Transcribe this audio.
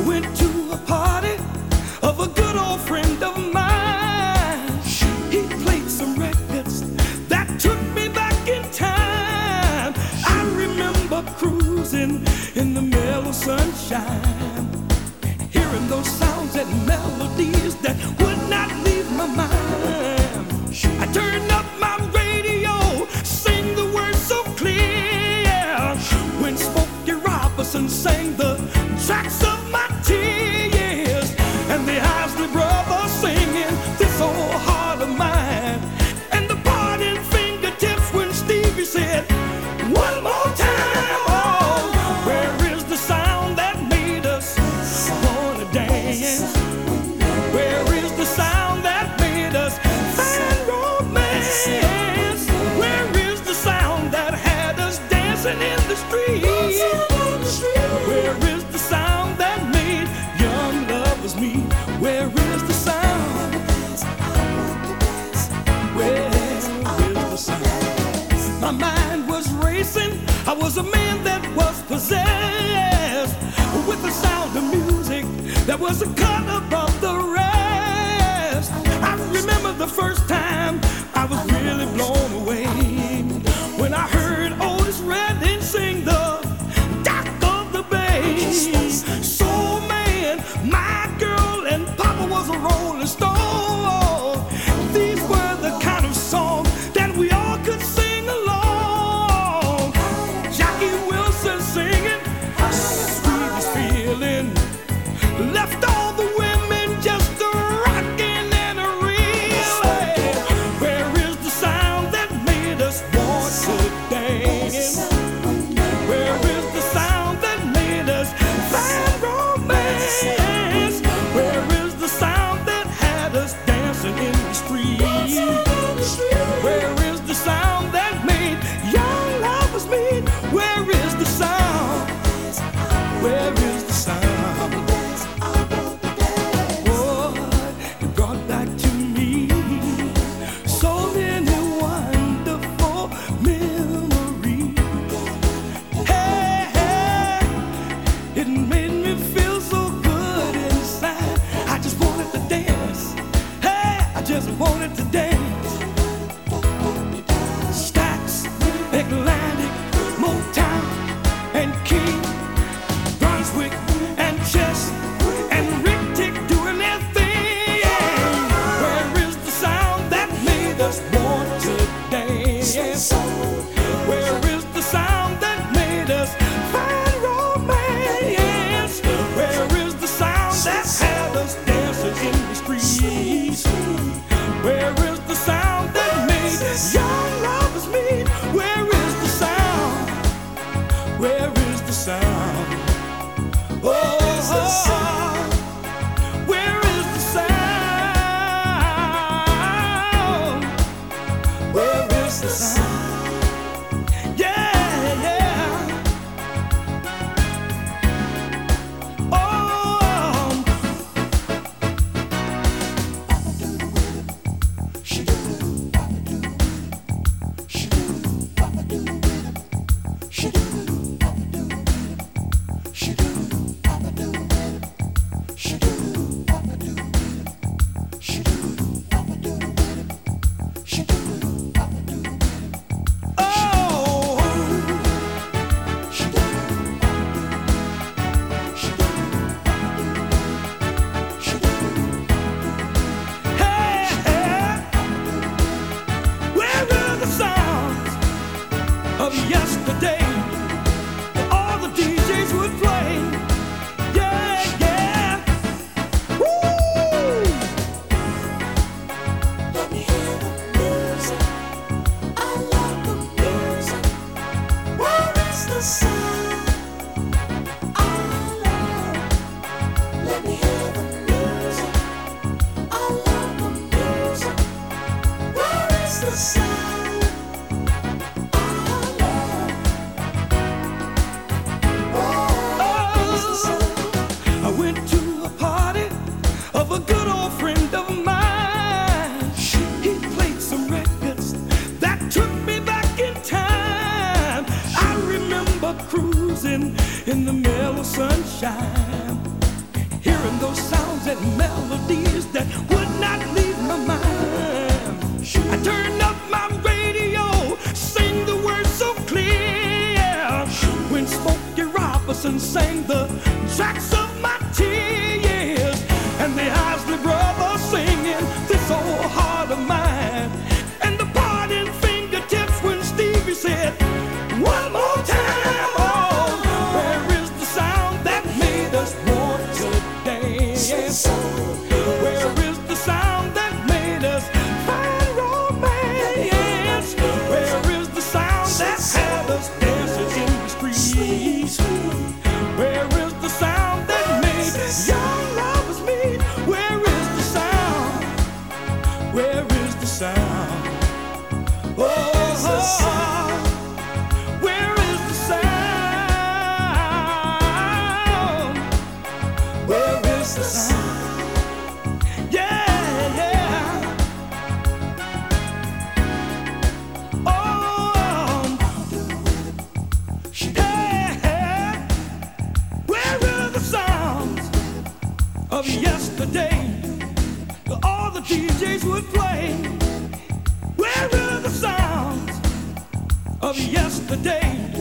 went to a party of a good old friend of mine. He played some records that took me back in time. I remember cruising in the mellow sunshine, hearing those sounds and melodies that would not leave my mind. I turned up my radio, sing the words so clear, when Smokey Robinson sang the tracks of my tears, and the Isley Brothers singing this old heart of mine, and the parting fingertips when Stevie said, one more time. Oh, where is the sound that made us wanna dance? Where is the sound that made us find romance? Where is the sound that had us dancing in the street? Where is the sound that made young lovers meet? Where is the sound? Where is the sound? My mind was racing. I was a man that was possessed with the sound of music that was a cut above the rest. I remember the first time I was really blown away when I heard Otis Redding sing the Dock of the Bay. Soul Man, my girl, and Papa was a rolling stone. These were the kind of songs that we all could sing along. Jackie Wilson singing Sweetest Feeling left all the women just a rocking and a reeling. Where is the sound that made us want to dance? Where is the sound that made us find romance? Where is the sound that had us dancing in the street? Where is the sound that made young lovers meet? Where is the sound? Where is the sound? Oh, it brought back to me so many wonderful memories. Hey, hey, it made me feel so good inside. I just wanted to dance. Hey, I just wanted to dance. Stax, Atlantic, Motown, and King, Brunswick, and Chess, and Rick Tick doing their thing. Where is the sound that made us want to dance? Where is the sound that made us find romance? Where is the sound that had us dancing in the streets? Where is the sound that made young lovers meet? Where is the sound? Where is the sound? Oh, where is the sound? Where is the sound? Yeah, yeah. Oh, of yesterday, all the DJs would play. Yeah, yeah. Woo! Let me hear the music. I love the music. Where is the sound? I love. Let me hear the music. I love the music. Where is the sound? I went to a party of a good old friend of mine. He played some records that took me back in time. I remember cruising in the mellow sunshine, those sounds and melodies that would not leave my mind. I turned up my radio, sing the words so clear. When Smokey Robinson sang the tracks of my tears, and the Isley Brothers singing this old heart of mine, and the parting fingertips when Stevie said, one more time. Oh, where is the sound that made us want to dance? Where is the sound that made us find romance? Where is the sound that had us dancing in the streets? Where is the sound that made young lovers meet? Where is the sound? Where is the sound? Oh, where is the sound? Where is the sound? Yeah, yeah. Oh, yeah. Where are the sounds of yesterday? All the DJs would play. Where are the sounds of yesterday?